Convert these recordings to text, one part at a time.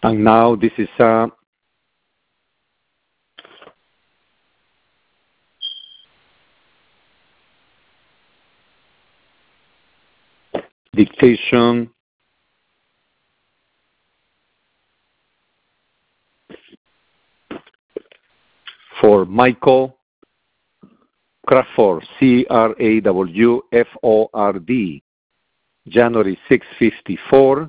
And now this is a dictation for Michael Crawford, Crawford, January 654,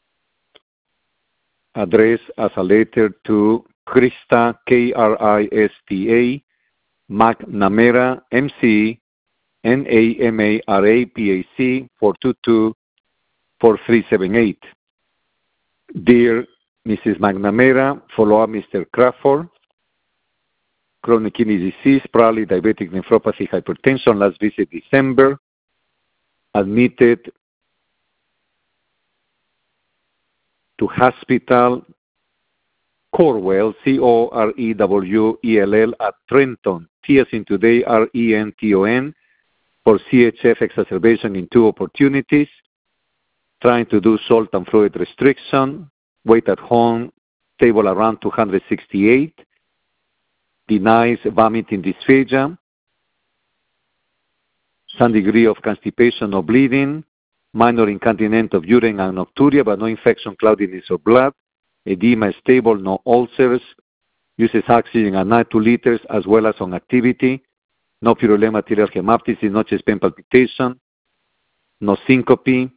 addressed as a letter to Krista, Krista, McNamara, MC, NAMARA, PAC, 422-4378. Dear Mrs. McNamara, follow up Mr. Crawford, chronic kidney disease, probably diabetic nephropathy, hypertension, last visit December, admitted to hospital Corewell, Corewell, at Trenton, T as in today, Renton, for CHF exacerbation in 2 opportunities, trying to do salt and fluid restriction, weight at home, stable around 268, denies vomiting dysphagia, some degree of constipation or bleeding, minor incontinence of urine and nocturia, but no infection, cloudiness, or blood. Edema is stable, no ulcers. Uses oxygen at night 2 liters, as well as on activity. No purulema arterial hemoptysis, no chest pain palpitation, no syncope.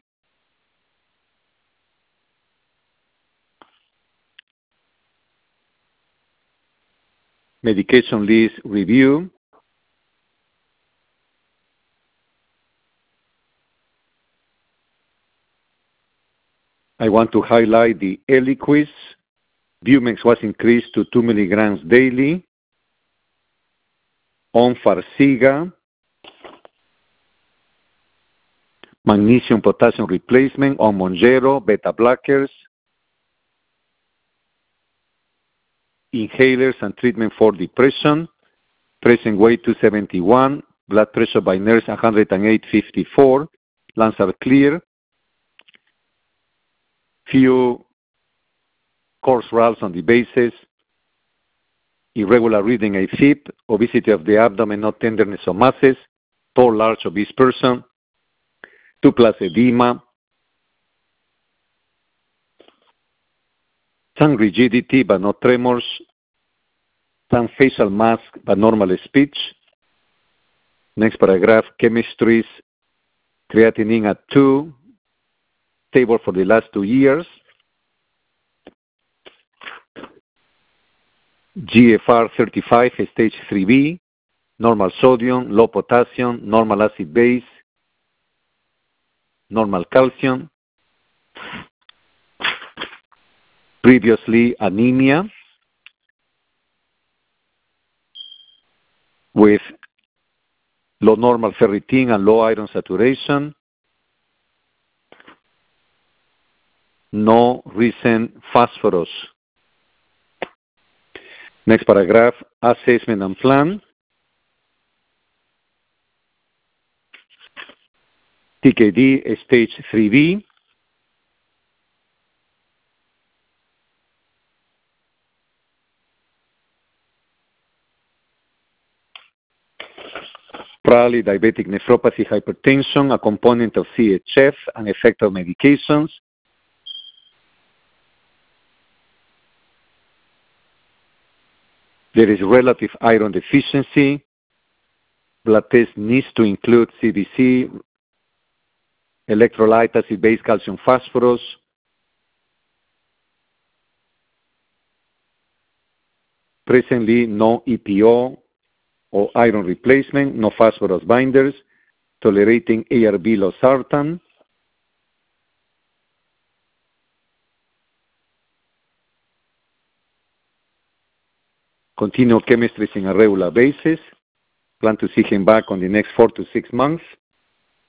Medication list review. I want to highlight the Eliquis. Bumex was increased to 2 milligrams daily. On Farxiga. Magnesium potassium replacement on Monjero, beta blockers. Inhalers and treatment for depression. Present weight 271. Blood pressure by nurse 108/54. Lungs are clear. Few coarse rals on the basis. Irregular reading AFib. Obesity of the abdomen, no tenderness or masses. Tall, large, obese person. 2+ edema. Some rigidity but no tremors. Some facial mask but normal speech. Next paragraph, chemistries. Creatinine at 2. Stable for the last 2 years. GFR 35, stage 3B. Normal sodium, low potassium, normal acid base, normal calcium. Previously anemia with low normal ferritin and low iron saturation. No recent phosphorus. Next paragraph, assessment and plan. TKD stage 3B. Probably diabetic nephropathy, hypertension, a component of CHF, and effect of medications. There is relative iron deficiency. Blood test needs to include CBC, electrolyte, acid-base, calcium, phosphorus. Presently, no EPO or iron replacement, no phosphorus binders, tolerating ARB losartan. Continue chemistries on a regular basis. Plan to see him back on the next 4 to 6 months.